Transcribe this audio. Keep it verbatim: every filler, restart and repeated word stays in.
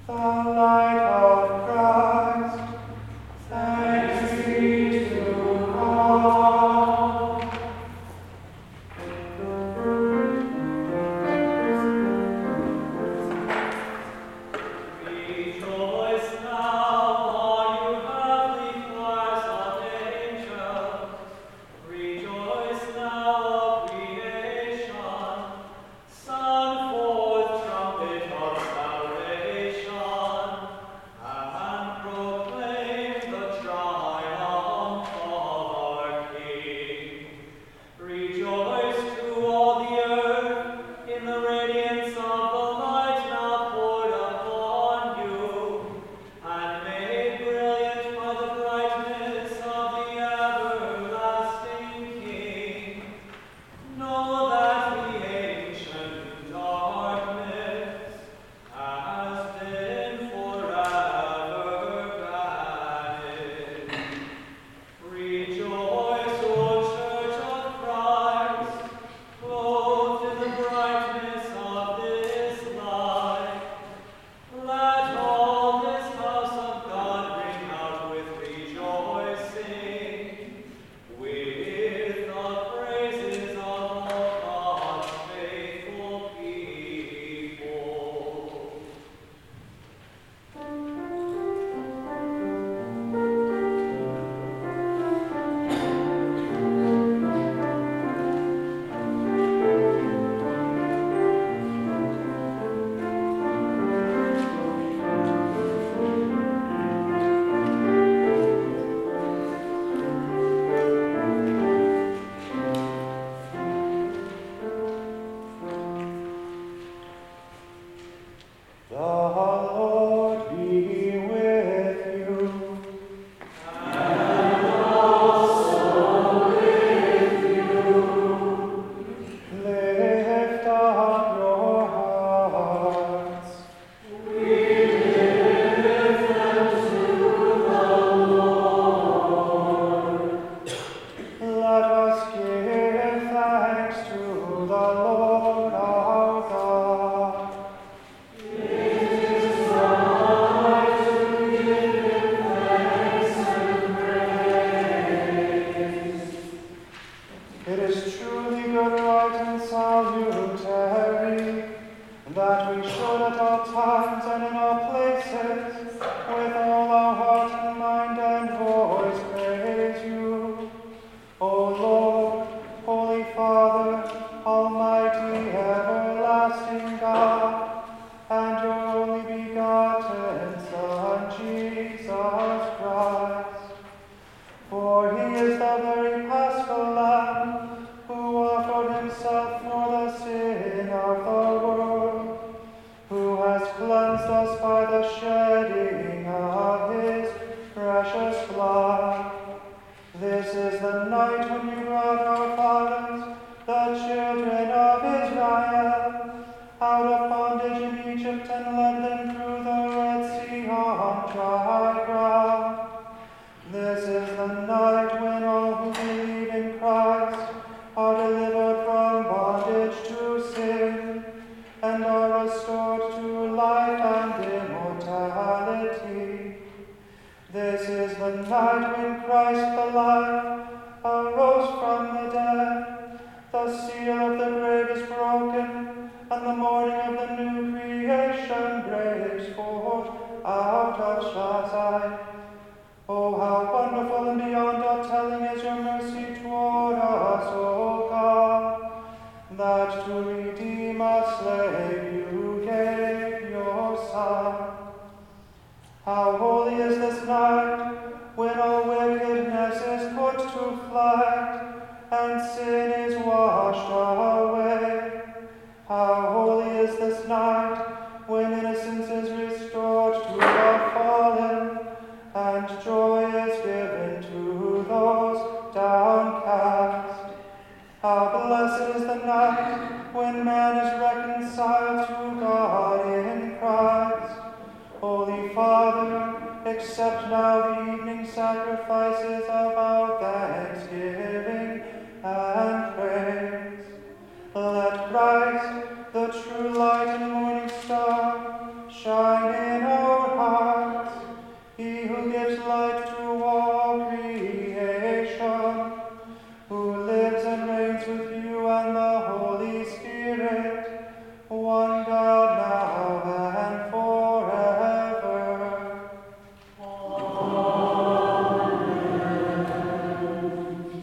the light of Christ. Thanks be to God. Rejoice now, all you heavenly choirs of angels. Rejoice now, O creation. Sound forth trumpet of salvation, and proclaim the triumph of our King. Rejoice to all the earth in the radiance of the light now poured upon you, and made brilliant by the brightness of the everlasting King. Know that the ancient darkness has been forever banished. Rejoice, O Church of Christ, clothed in the brightness of this light. Let all this house of God ring out with rejoicing, with the praises of all God's faithful people. The Lord be with you. And also with you. Lift up your hearts. We lift them to the Lord. Let us give thanks to the Lord our God. It is truly good, right, and salutary that we should at all times and in all places, with all our heart and mind and voice, praise you. O Lord, Holy Father, Almighty, everlasting God, and your only begotten Son, Jesus Christ. For he is the very Paschal Lamb, who offered himself for the sin of the world, who has cleansed us by the shedding of his precious blood. This is the night when you brought our fathers, the children of Israel, out of bondage in Egypt and led them through the Red Sea on dry ground. This is the night when all who believe in Christ are delivered from bondage to sin and are restored to life and immortality. This is the night when Christ the life arose from the dead. The seal of the grave is broken, and the morning of the new creation breaks forth out of Shaddai. Oh, how wonderful and beyond all telling is your mercy toward us, O God, that to redeem a slave you gave your Son. How holy is this night, when all wickedness is put to flight, and sin is washed away. How holy is this night, when innocence is restored to the fallen, and joy is given to those downcast. How blessed is the night when man is reconciled to God in Christ. Holy Father, accept now the evening sacrifices of our thanksgiving and praise. Let Christ, the true light and morning star, shine in